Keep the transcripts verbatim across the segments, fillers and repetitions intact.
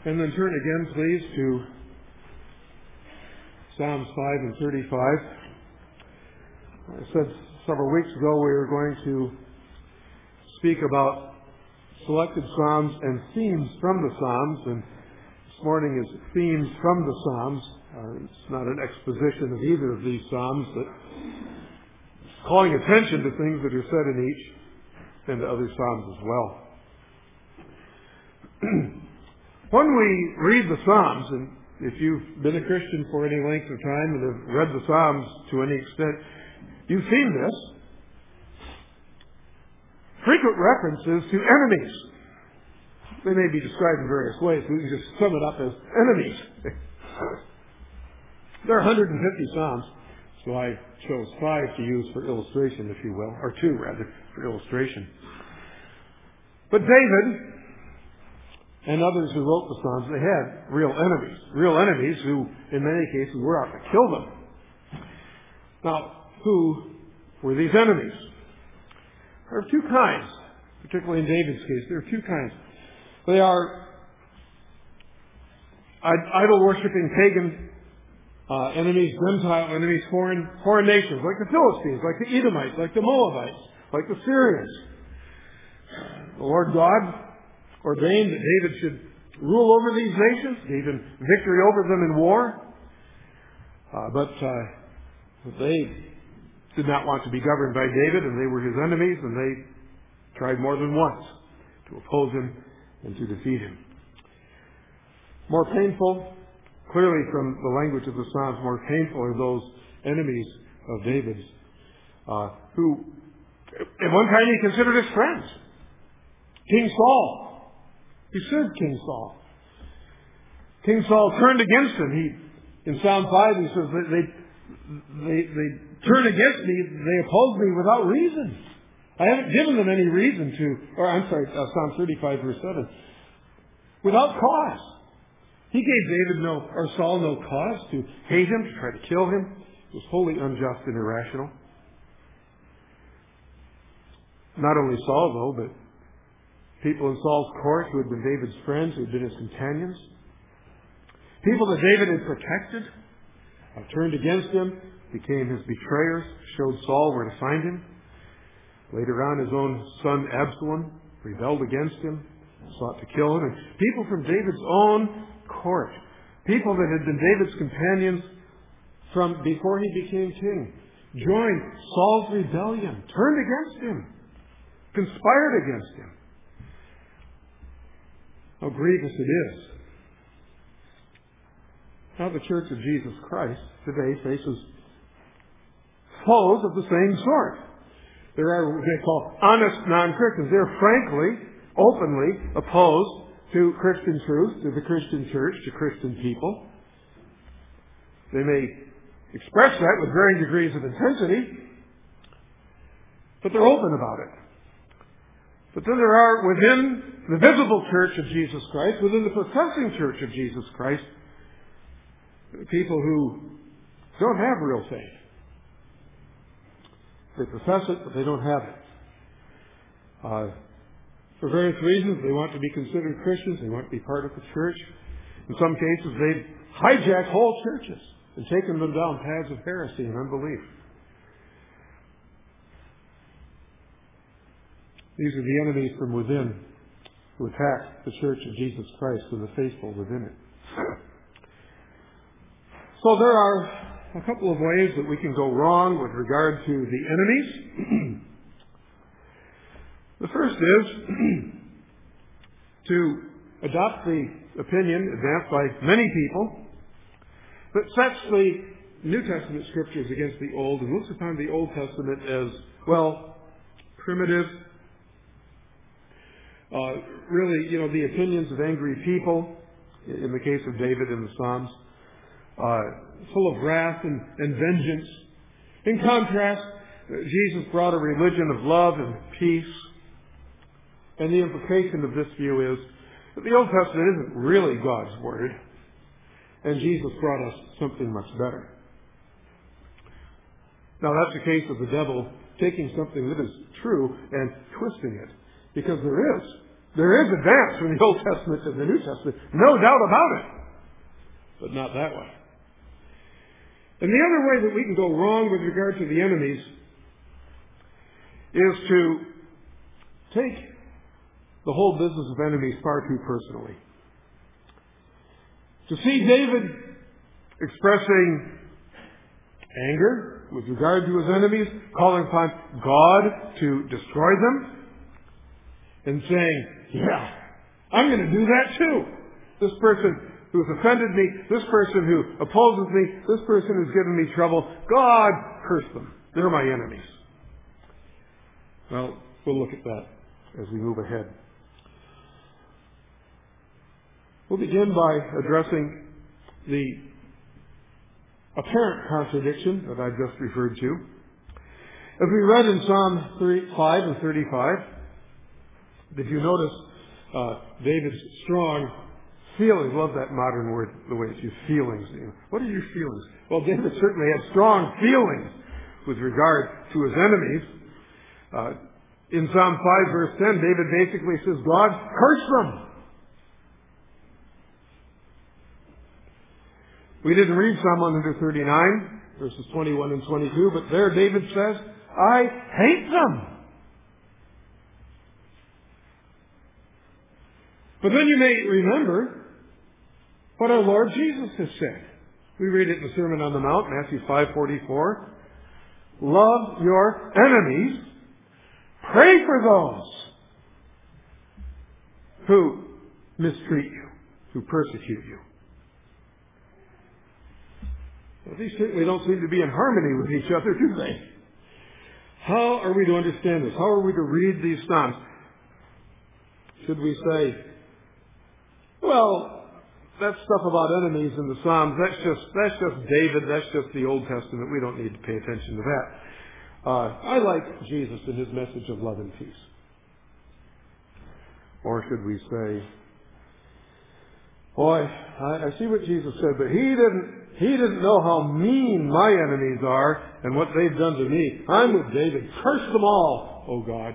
And then turn again, please, to Psalms five and thirty-five. I said several weeks ago we were going to speak about selected Psalms and themes from the Psalms, and this morning is themes from the Psalms. Uh, it's not an exposition of either of these Psalms, but calling attention to things that are said in each and to other Psalms as well. When we read the Psalms, and if you've been a Christian for any length of time and have read the Psalms to any extent, you've seen this. Frequent references to enemies. They may be described in various ways. We can just sum it up as enemies. There are one hundred fifty Psalms, so I chose five to use for illustration, if you will, or two rather, for illustration. But David and others who wrote the Psalms, they had real enemies. Real enemies who, in many cases, were out to kill them. Now, who were these enemies? There are two kinds, particularly in David's case. There are two kinds. They are idol-worshipping pagan uh, enemies, Gentile enemies, foreign, foreign nations, like the Philistines, like the Edomites, like the Moabites, like the Syrians. The Lord God ordained that David should rule over these nations, gave him victory over them in war. Uh, but uh, they did not want to be governed by David, and they were his enemies, and they tried more than once to oppose him and to defeat him. More painful, clearly from the language of the Psalms, more painful are those enemies of David's, uh, who at one time he considered his friends. King Saul. He served King Saul. King Saul turned against him. He, in Psalm five, he says, they, they, they, they turn against me, they oppose me without reason. I haven't given them any reason to, or I'm sorry, uh, Psalm thirty-five, verse seven. Without cause. He gave David no, or Saul no cause to hate him, to try to kill him. It was wholly unjust and irrational. Not only Saul, though, but people in Saul's court who had been David's friends, who had been his companions. People that David had protected, uh, turned against him, became his betrayers, showed Saul where to find him. Later on, his own son Absalom rebelled against him, sought to kill him. And people from David's own court, people that had been David's companions from before he became king, joined Saul's rebellion, turned against him, conspired against him. How grievous it is. Now the Church of Jesus Christ today faces foes of the same sort. There are what they call honest non-Christians. They're frankly, openly opposed to Christian truth, to the Christian church, to Christian people. They may express that with varying degrees of intensity, but they're open about it. But then there are within the visible church of Jesus Christ, within the professing church of Jesus Christ, people who don't have real faith. They profess it, but they don't have it. Uh, for various reasons, they want to be considered Christians. They want to be part of the church. In some cases, they've hijacked whole churches and taken them down paths of heresy and unbelief. These are the enemies from within who attack the church of Jesus Christ and the faithful within it. So there are a couple of ways that we can go wrong with regard to the enemies. The first is to adopt the opinion advanced by many people that sets the New Testament scriptures against the Old and looks upon the Old Testament as, well, primitive, uh, really, you know, the opinions of angry people, in the case of David in the Psalms, uh, full of wrath and, and vengeance. In contrast, Jesus brought a religion of love and peace. And the implication of this view is that the Old Testament isn't really God's Word, and Jesus brought us something much better. Now, that's the case of the devil taking something that is true and twisting it, because there is There is advance from the Old Testament to the New Testament, no doubt about it. But not that way. And the other way that we can go wrong with regard to the enemies is to take the whole business of enemies far too personally. To see David expressing anger with regard to his enemies, calling upon God to destroy them, and saying, yeah, I'm going to do that too. This person who has offended me, this person who opposes me, this person who's given me trouble, God curse them. They're my enemies. Well, we'll look at that as we move ahead. We'll begin by addressing the apparent contradiction that I just referred to. As we read in Psalm thirty-five and thirty-five, did you notice uh, David's strong feelings? Love that modern word, the way it's used, feelings. You know, what are your feelings? Well, David certainly had strong feelings with regard to his enemies. Uh, in Psalm five, verse ten, David basically says, God, curse them. We didn't read Psalm one thirty-nine, verses twenty-one and twenty-two, but there David says, I hate them. But then you may remember what our Lord Jesus has said. We read it in the Sermon on the Mount, Matthew five forty-four. Love your enemies. Pray for those who mistreat you, who persecute you. Well, these certainly don't seem to be in harmony with each other, do they? How are we to understand this? How are we to read these Psalms? Should we say, well, that stuff about enemies in the Psalms, that's just that's just David, that's just the Old Testament. We don't need to pay attention to that. Uh, I like Jesus and his message of love and peace. Or should we say, boy, I, I see what Jesus said, but he didn't he didn't know how mean my enemies are and what they've done to me. I'm with David. Curse them all, oh God.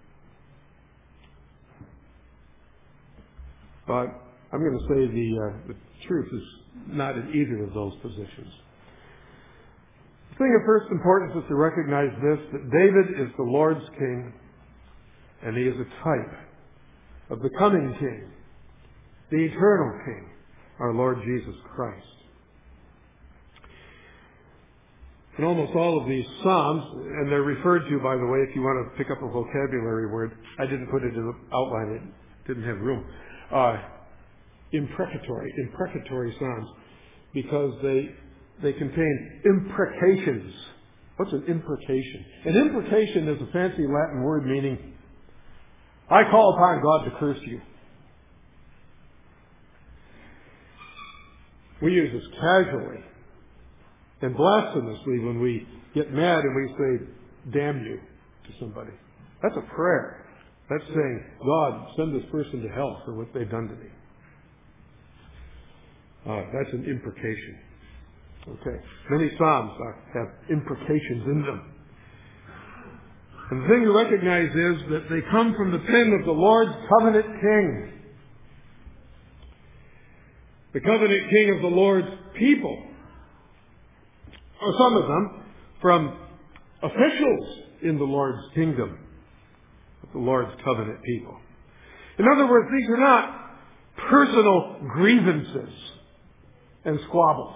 But I'm going to say the, uh, the truth is not in either of those positions. The thing of first importance is to recognize this, that David is the Lord's king, and he is a type of the coming king, the eternal king, our Lord Jesus Christ. In almost all of these Psalms, and they're referred to, by the way, if you want to pick up a vocabulary word, I didn't put it in the outline, it didn't have room. Uh, imprecatory, imprecatory Psalms, because they they contain imprecations. What's an imprecation? An imprecation is a fancy Latin word meaning, I call upon God to curse you. We use this casually and blasphemously when we get mad and we say, damn you to somebody. That's a prayer. That's saying, God, send this person to hell for what they've done to me. Uh, that's an imprecation. Okay. Many Psalms are, have imprecations in them. And the thing to recognize is that they come from the pen of the Lord's covenant king. The covenant king of the Lord's people. Or some of them from officials in the Lord's kingdom. The Lord's covenant people. In other words, these are not personal grievances and squabbles,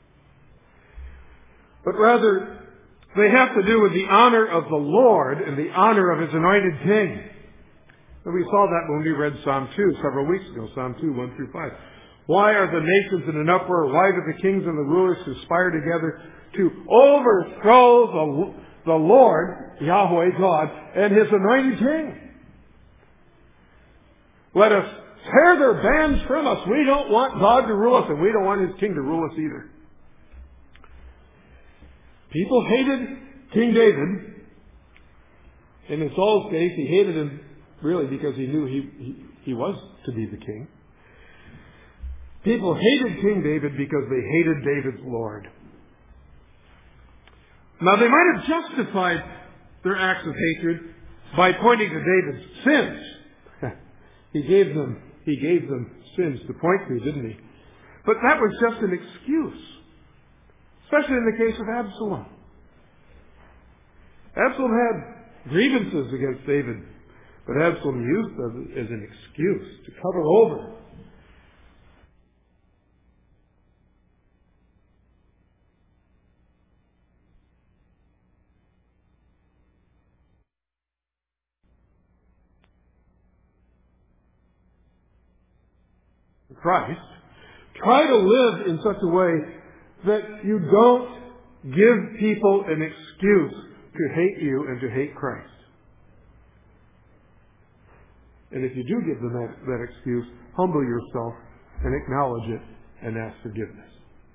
but rather they have to do with the honor of the Lord and the honor of his anointed king. And we saw that when we read Psalm two several weeks ago, Psalm two, one through five. Why are the nations in an uproar? Why do the kings and the rulers conspire together to overthrow the the Lord, Yahweh God, and his anointed king? Let us tear their bands from us. We don't want God to rule us, and we don't want his king to rule us either. People hated King David. In Saul's case, he hated him really because he knew he, he, he was to be the king. People hated King David because they hated David's Lord. Now, they might have justified their acts of hatred by pointing to David's sins. He gave them, he gave them sins to point to, didn't he? But that was just an excuse. Especially in the case of Absalom. Absalom had grievances against David, but Absalom used them as an excuse to cover over Christ. Try to live in such a way that you don't give people an excuse to hate you and to hate Christ. And if you do give them that, that excuse, humble yourself and acknowledge it and ask forgiveness.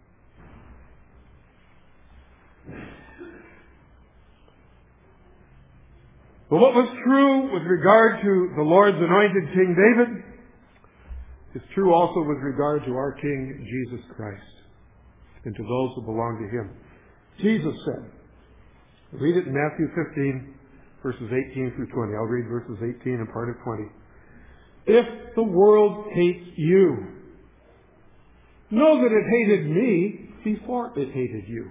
But what was true with regard to the Lord's anointed King David is true also with regard to our King Jesus Christ and to those who belong to Him. Jesus said, read it in Matthew fifteen, verses eighteen through twenty. I'll read verses eighteen and part of twenty. If the world hates you, know that it hated me before it hated you.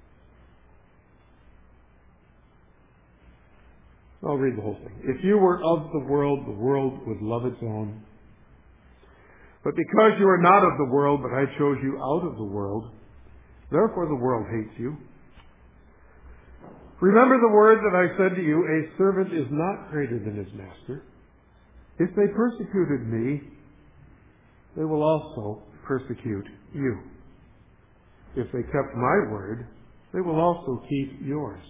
I'll read the whole thing. If you were of the world, the world would love its own. But because you are not of the world, but I chose you out of the world, therefore the world hates you. Remember the word that I said to you, a servant is not greater than his master. If they persecuted me, they will also persecute you. If they kept my word, they will also keep yours.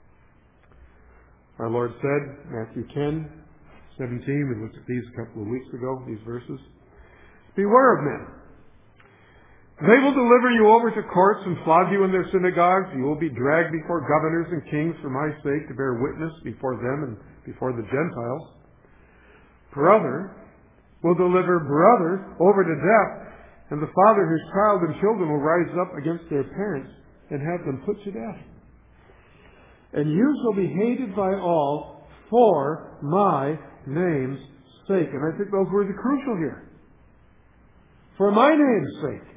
Our Lord said, Matthew ten, seventeen, we looked at these a couple of weeks ago, these verses. Beware of men. They will deliver you over to courts and flog you in their synagogues. You will be dragged before governors and kings for my sake to bear witness before them and before the Gentiles. Brother will deliver brother over to death, and the father whose child and children will rise up against their parents and have them put to death. And you shall be hated by all for my name's sake. And I think those words are crucial here. For my name's sake.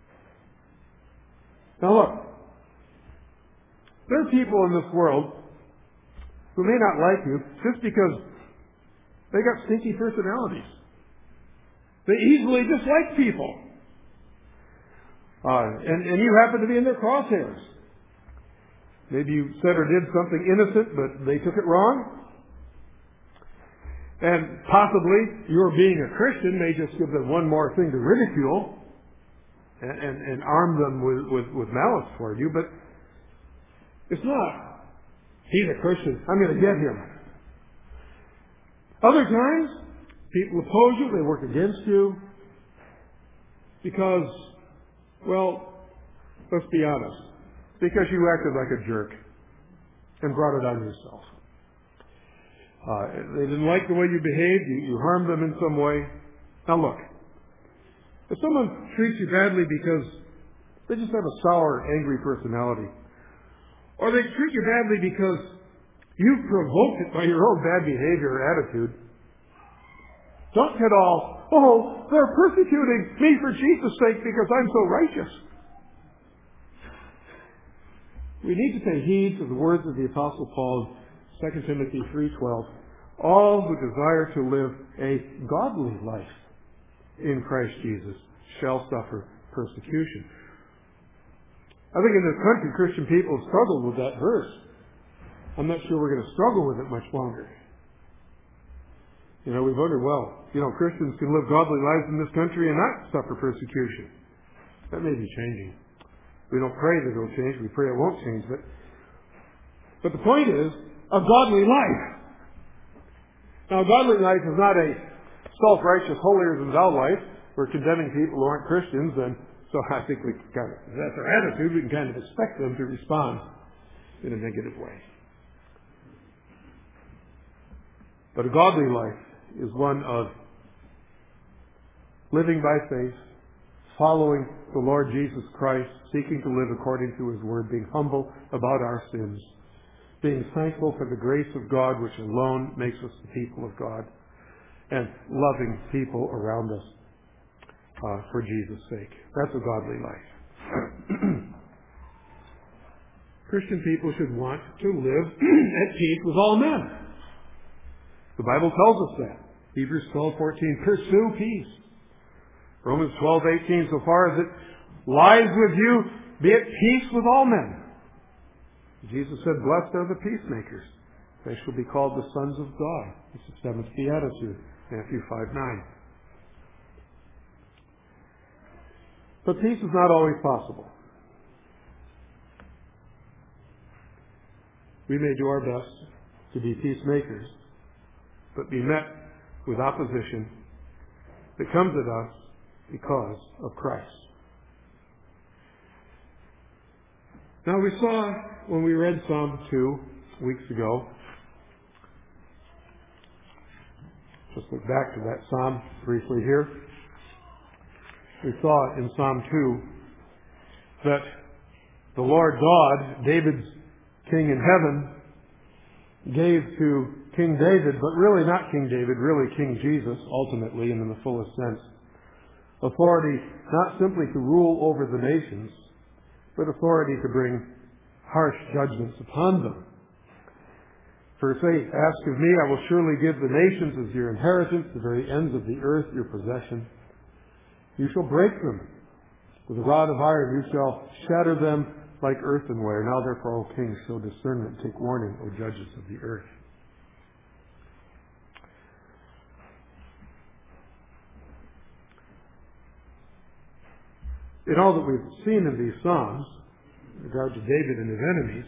Now look, there are people in this world who may not like you just because they got stinky personalities. They easily dislike people. Uh, and, and you happen to be in their crosshairs. Maybe you said or did something innocent, but they took it wrong. And possibly your being a Christian may just give them one more thing to ridicule and, and, and arm them with, with, with malice toward you. But it's not. He's a Christian. I'm going to get him. Other times, people oppose you. They work against you because, well, let's be honest. Because you acted like a jerk and brought it on yourself. Uh, they didn't like the way you behaved. You, you harmed them in some way. Now look, if someone treats you badly because they just have a sour, angry personality, or they treat you badly because you've provoked it by your own bad behavior or attitude, don't get all, oh, they're persecuting me for Jesus' sake because I'm so righteous. We need to pay heed to the words of the Apostle Paul in Second Timothy three twelve. All who desire to live a godly life in Christ Jesus shall suffer persecution. I think in this country, Christian people have struggled with that verse. I'm not sure we're going to struggle with it much longer. You know, we wonder, well, you know, Christians can live godly lives in this country and not suffer persecution. That may be changing. We don't pray that it'll change. We pray it won't change. But, but the point is, a godly life. Now, a godly life is not a self-righteous, holier-than-thou life. We're condemning people who aren't Christians, and so I think we kind of, if that's our attitude, we can kind of expect them to respond in a negative way. But a godly life is one of living by faith, following the Lord Jesus Christ, seeking to live according to His Word, being humble about our sins, being thankful for the grace of God which alone makes us the people of God, and loving people around us uh, for Jesus' sake. That's a godly life. Christian people should want to live at peace with all men. The Bible tells us that. Hebrews twelve fourteen, pursue peace. Romans twelve eighteen, so far as it lies with you, be at peace with all men. Jesus said, blessed are the peacemakers. They shall be called the sons of God. It's the seventh beatitude, Matthew five nine. But peace is not always possible. We may do our best to be peacemakers, but be met with opposition that comes at us because of Christ. Now we saw when we read Psalm two weeks ago, just look back to that Psalm briefly here. We saw in Psalm two that the Lord God, David's king in heaven, gave to King David, but really not King David, really King Jesus, ultimately and in the fullest sense, authority not simply to rule over the nations, but authority to bring harsh judgments upon them. Verse eight, ask of me, I will surely give the nations as your inheritance, the very ends of the earth your possession. You shall break them with a rod of iron, you shall shatter them like earthenware. Now therefore, O kings, show discernment, take warning, O judges of the earth. In all that we've seen in these Psalms, in regard to David and his enemies,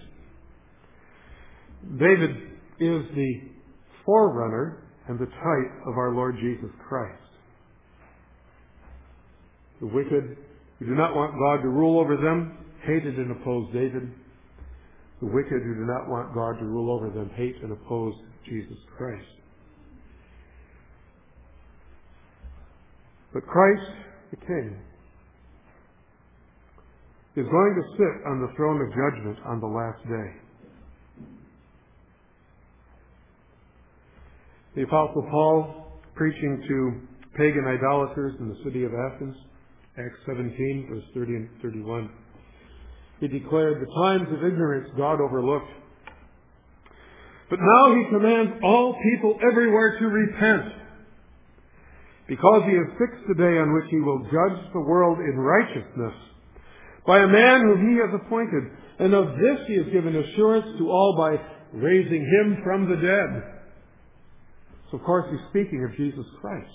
David is the forerunner and the type of our Lord Jesus Christ. The wicked who do not want God to rule over them hated and opposed David. The wicked who do not want God to rule over them hate and oppose Jesus Christ. But Christ, the King, is going to sit on the throne of judgment on the last day. The Apostle Paul, preaching to pagan idolaters in the city of Athens, Acts seventeen, verse thirty and thirty-one, he declared, the times of ignorance God overlooked. But now he commands all people everywhere to repent, because he has fixed the day on which he will judge the world in righteousness by a man whom he has appointed. And of this he has given assurance to all by raising him from the dead. So of course he's speaking of Jesus Christ.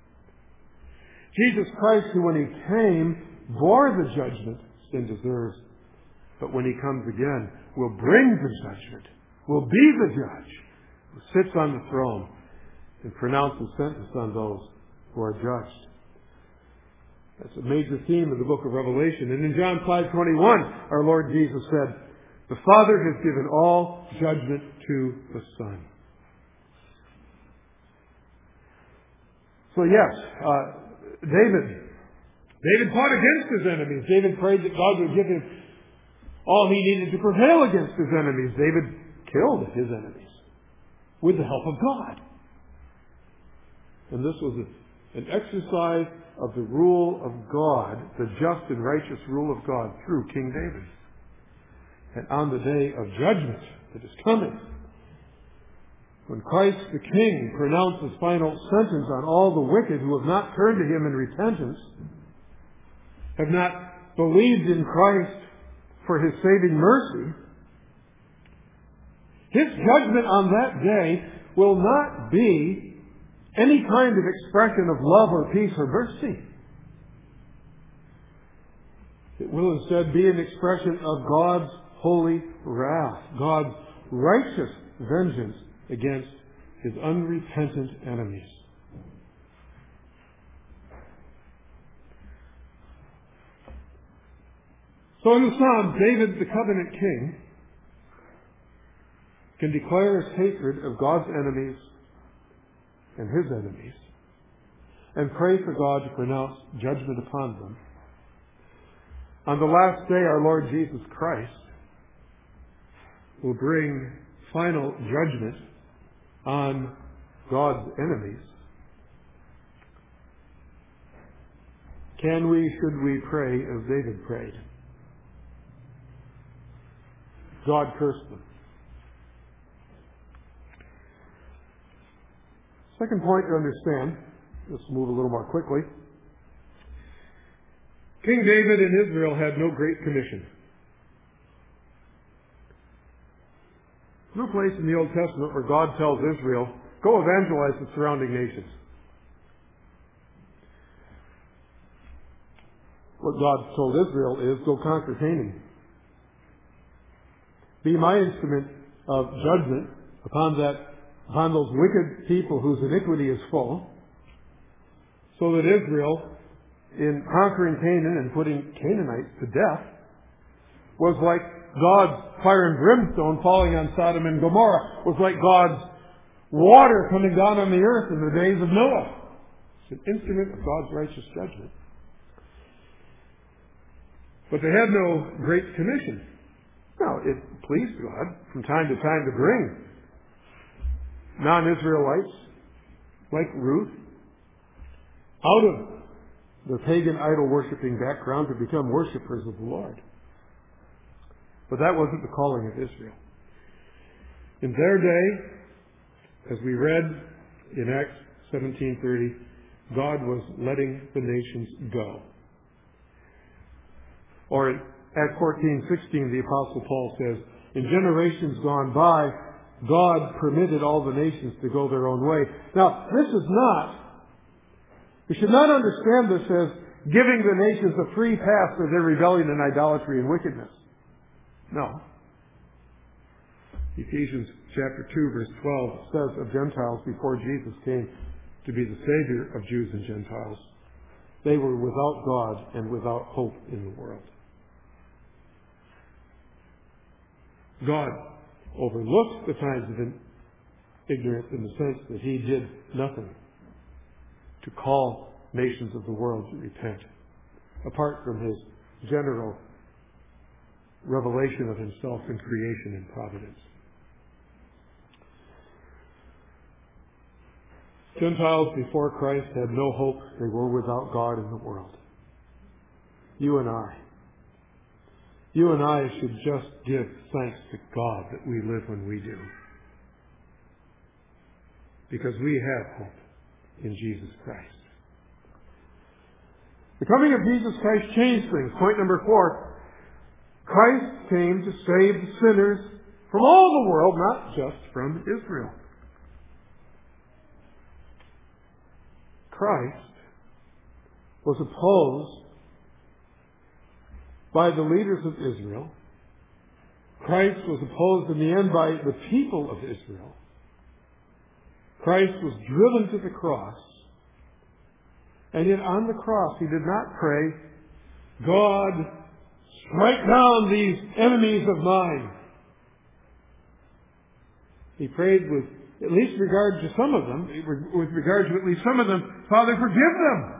Jesus Christ, who when he came bore the judgment sin deserves, but when he comes again will bring the judgment, will be the judge who sits on the throne and pronounces sentence on those who are judged. That's a major theme of the book of Revelation. And in John five twenty-one, our Lord Jesus said, the Father has given all judgment to the Son. So yes, uh, David, David fought against his enemies. David prayed that God would give him all he needed to prevail against his enemies. David killed his enemies with the help of God. And this was a, an exercise of the rule of God, the just and righteous rule of God through King David. And on the day of judgment that is coming, when Christ the King pronounces final sentence on all the wicked who have not turned to him in repentance, have not believed in Christ for his saving mercy, his judgment on that day will not be any kind of expression of love or peace or mercy. It will instead be an expression of God's holy wrath, God's righteous vengeance against his unrepentant enemies. So in the Psalm, David, the covenant king, can declare his hatred of God's enemies and his enemies, and pray for God to pronounce judgment upon them. On the last day, our Lord Jesus Christ will bring final judgment on God's enemies Can we, should we pray as David prayed? God cursed them. Second point to understand, let's move a little more quickly. King David in Israel had no great commission. No place in the Old Testament where God tells Israel, go evangelize the surrounding nations. What God told Israel is, go conquer Canaan. Be my instrument of judgment upon that, upon those wicked people whose iniquity is full, so that Israel, in conquering Canaan and putting Canaanites to death, was like God's fire and brimstone falling on Sodom and Gomorrah, was like God's water coming down on the earth in the days of Noah. It's an instrument of God's righteous judgment. But they had no great commission. Now, it pleased God from time to time to bring non-Israelites like Ruth out of the pagan idol-worshipping background to become worshippers of the Lord. But that wasn't the calling of Israel. In their day, as we read in Acts seventeen thirty, God was letting the nations go. Or in Acts fourteen sixteen, the Apostle Paul says, in generations gone by, God permitted all the nations to go their own way. Now, this is not, we should not understand this as giving the nations a free pass for their rebellion and idolatry and wickedness. No. Ephesians chapter two verse twelve says of Gentiles before Jesus came to be the Savior of Jews and Gentiles, they were without God and without hope in the world. God overlooked the times of ignorance in the sense that He did nothing to call nations of the world to repent, apart from His general revelation of Himself in creation and providence. Gentiles before Christ had no hope. They were without God in the world. You and I. You and I should just give thanks to God that we live when we do. Because we have hope in Jesus Christ. The coming of Jesus Christ changed things. Point number four. Christ came to save the sinners from all the world, not just from Israel. Christ was opposed by the leaders of Israel. Christ was opposed in the end by the people of Israel. Christ was driven to the cross. And yet on the cross he did not pray, God, strike down these enemies of mine. He prayed with at least regard to some of them, with regard to at least some of them, Father, forgive them.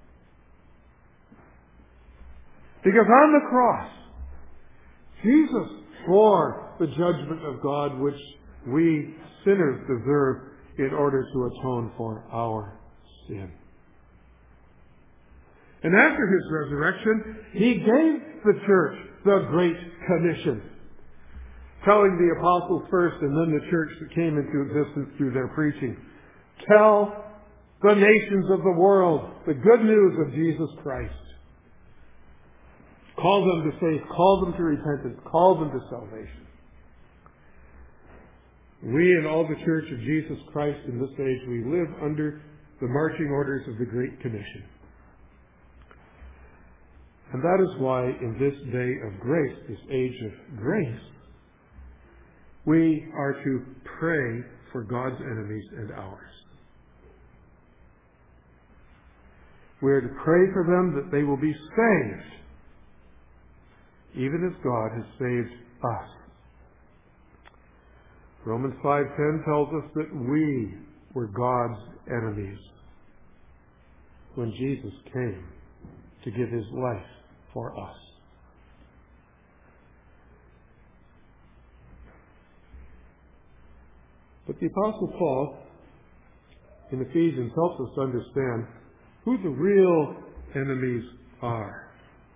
Because on the cross, Jesus bore the judgment of God which we sinners deserve in order to atone for our sin. And after His resurrection, He gave the church the Great Commission, telling the apostles first and then the church that came into existence through their preaching, tell the nations of the world the good news of Jesus Christ. Call them to faith, call them to repentance, call them to salvation. We in all the Church of Jesus Christ in this age, we live under the marching orders of the Great Commission. And that is why in this day of grace, this age of grace, we are to pray for God's enemies and ours. We are to pray for them that they will be saved, even as God has saved us. Romans five ten tells us that we were God's enemies when Jesus came to give His life for us. But the Apostle Paul in Ephesians helps us to understand who the real enemies are.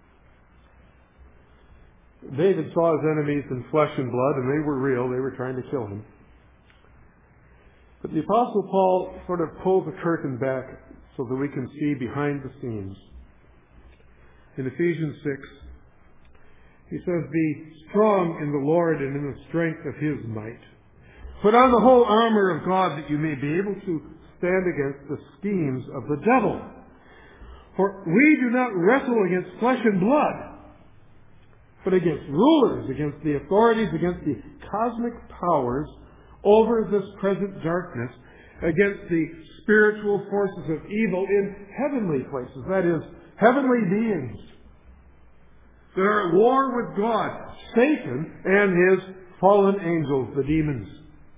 David saw his enemies in flesh and blood, and they were real. They were trying to kill him. But the Apostle Paul sort of pulls the curtain back so that we can see behind the scenes. In Ephesians six, he says, "Be strong in the Lord and in the strength of His might. Put on the whole armor of God that you may be able to stand against the schemes of the devil. For we do not wrestle against flesh and blood, but against rulers, against the authorities, against the cosmic powers over this present darkness, against the spiritual forces of evil in heavenly places." That is, heavenly beings that are at war with God, Satan and his fallen angels, the demons.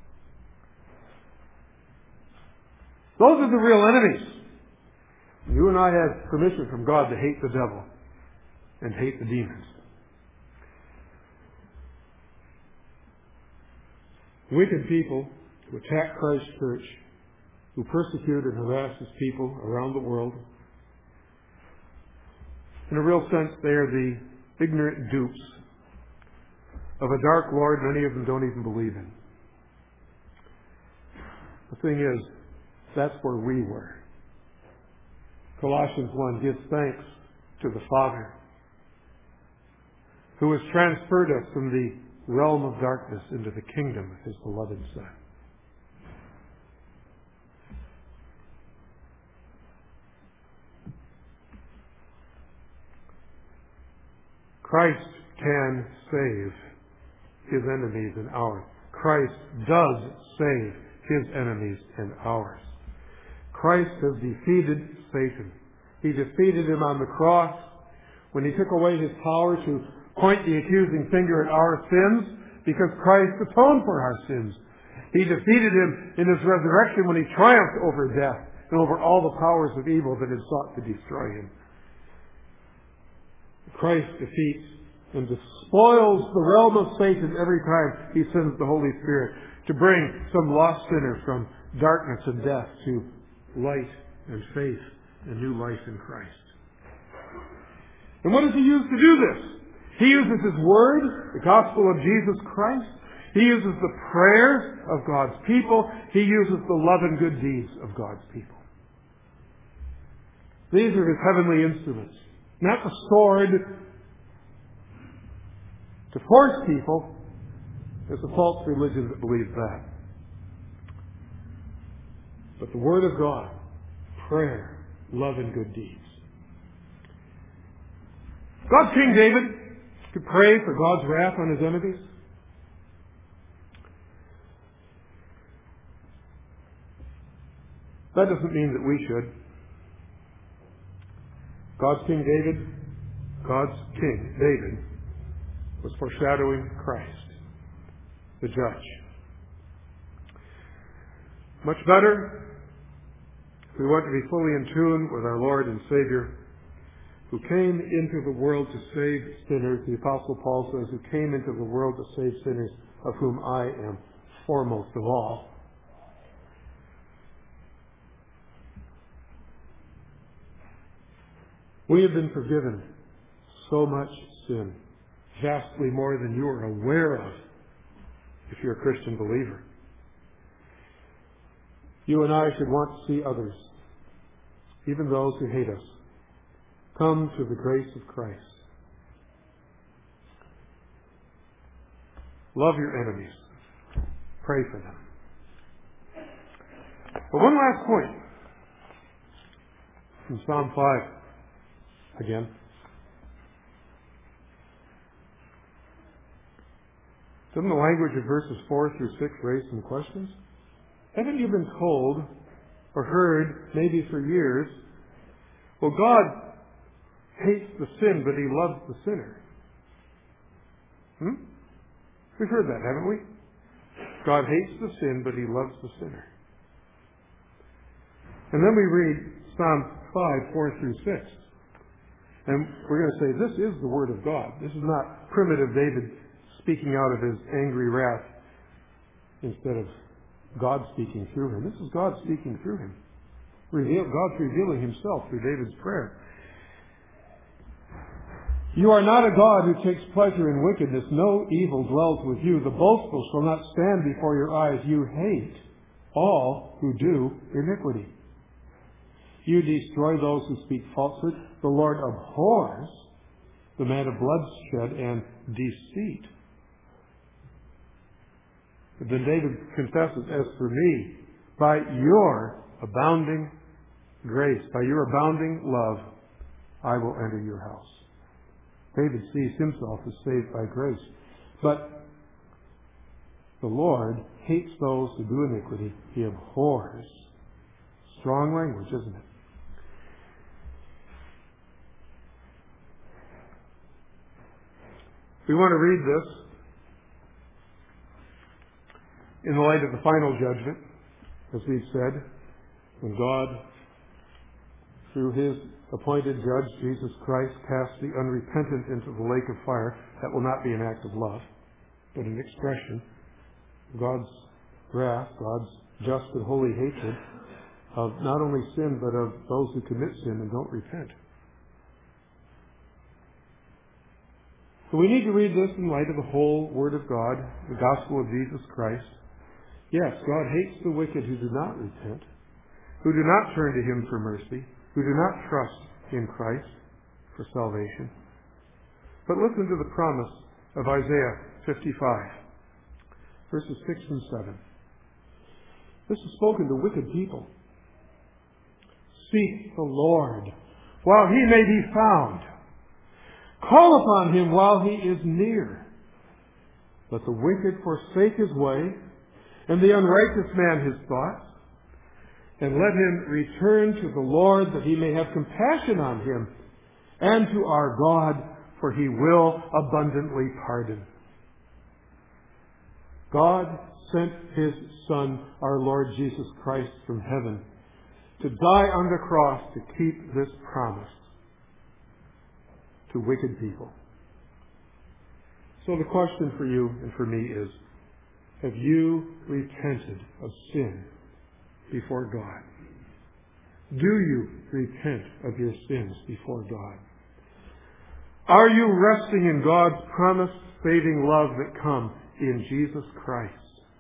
Those are the real enemies. You and I have permission from God to hate the devil and hate the demons. Wicked people who attack Christ's church, who persecute and harass His people around the world, in a real sense, they are the ignorant dupes of a dark Lord many of them don't even believe in. The thing is, that's where we were. Colossians one gives thanks to the Father who has transferred us from the realm of darkness into the kingdom of His beloved Son. Christ can save His enemies and ours. Christ does save His enemies and ours. Christ has defeated Satan. He defeated him on the cross when He took away his power to point the accusing finger at our sins, because Christ atoned for our sins. He defeated him in His resurrection when He triumphed over death and over all the powers of evil that had sought to destroy him. Christ defeats and despoils the realm of Satan every time He sends the Holy Spirit to bring some lost sinner from darkness and death to light and faith and new life in Christ. And what does He use to do this? He uses His Word, the gospel of Jesus Christ. He uses the prayers of God's people. He uses the love and good deeds of God's people. These are His heavenly instruments. Not the sword to force people. There's a false religion that believes that. But the Word of God, prayer, love, and good deeds. God's King David could pray for God's wrath on his enemies. That doesn't mean that we should. God's King David, God's King David, was foreshadowing Christ, the judge. Much better, if we want to be fully in tune with our Lord and Savior, who came into the world to save sinners. The Apostle Paul says, who came into the world to save sinners, of whom I am foremost of all. We have been forgiven so much sin, vastly more than you are aware of if you're a Christian believer. You and I should want to see others, even those who hate us, come to the grace of Christ. Love your enemies. Pray for them. But one last point from Psalm five again. Doesn't the language of verses four through six raise some questions? Haven't you been told or heard, maybe for years, well, God hates the sin, but He loves the sinner? Hmm? We've heard that, haven't we? God hates the sin, but He loves the sinner. And then we read Psalm five, four through six. And we're going to say, this is the Word of God. This is not primitive David speaking out of his angry wrath instead of God speaking through him. This is God speaking through him. Reveal, God's revealing Himself through David's prayer. You are not a God who takes pleasure in wickedness. No evil dwells with you. The boastful shall not stand before your eyes. You hate all who do iniquity. You destroy those who speak falsehood. The Lord abhors the man of bloodshed and deceit. But then David confesses, as for me, by your abounding grace, by your abounding love, I will enter your house. David sees himself as saved by grace. But the Lord hates those who do iniquity. He abhors. Strong language, isn't it? We want to read this in the light of the final judgment, as we've said, when God, through His appointed judge, Jesus Christ, casts the unrepentant into the lake of fire. That will not be an act of love, but an expression of God's wrath, God's just and holy hatred of not only sin, but of those who commit sin and don't repent. So we need to read this in light of the whole Word of God, the gospel of Jesus Christ. Yes, God hates the wicked who do not repent, who do not turn to Him for mercy, who do not trust in Christ for salvation. But listen to the promise of Isaiah fifty-five, verses six and seven. This is spoken to wicked people. Seek the Lord while He may be found. Call upon Him while He is near. Let the wicked forsake his way, and the unrighteous man his thoughts, and let him return to the Lord, that He may have compassion on him, and to our God, for He will abundantly pardon. God sent His Son, our Lord Jesus Christ, from heaven to die on the cross to keep this promise to wicked people. So the question for you and for me is, have you repented of sin before God? Do you repent of your sins before God? Are you resting in God's promised saving love that comes in Jesus Christ?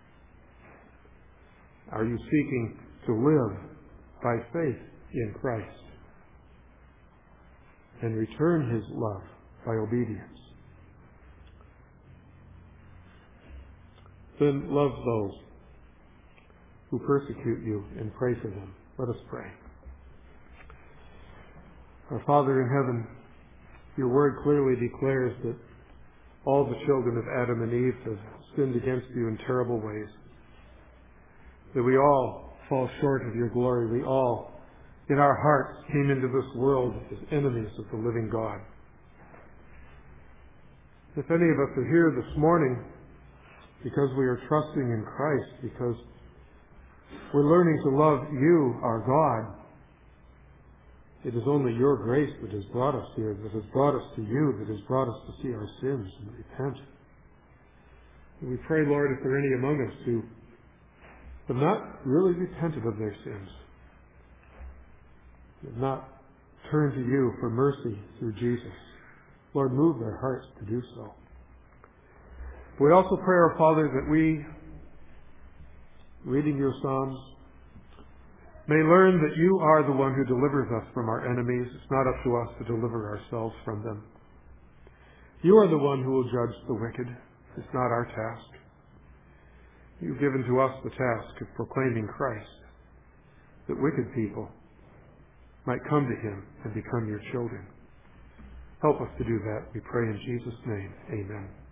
Are you seeking to live by faith in Christ and return His love by obedience? Then love those who persecute you and pray for them. Let us pray. Our Father in heaven, Your Word clearly declares that all the children of Adam and Eve have sinned against You in terrible ways. That we all fall short of Your glory. We all, in our hearts, came into this world as enemies of the living God. If any of us are here this morning because we are trusting in Christ, because we're learning to love You, our God, it is only Your grace that has brought us here, that has brought us to You, that has brought us to see our sins and repent. And we pray, Lord, if there are any among us who have not really repented of their sins, have not turned to You for mercy through Jesus, Lord, move their hearts to do so. We also pray, our Father, that we, reading Your Psalms, may learn that You are the one who delivers us from our enemies. It's not up to us to deliver ourselves from them. You are the one who will judge the wicked. It's not our task. You've given to us the task of proclaiming Christ, that wicked people might come to Him and become Your children. Help us to do that, we pray in Jesus' name. Amen.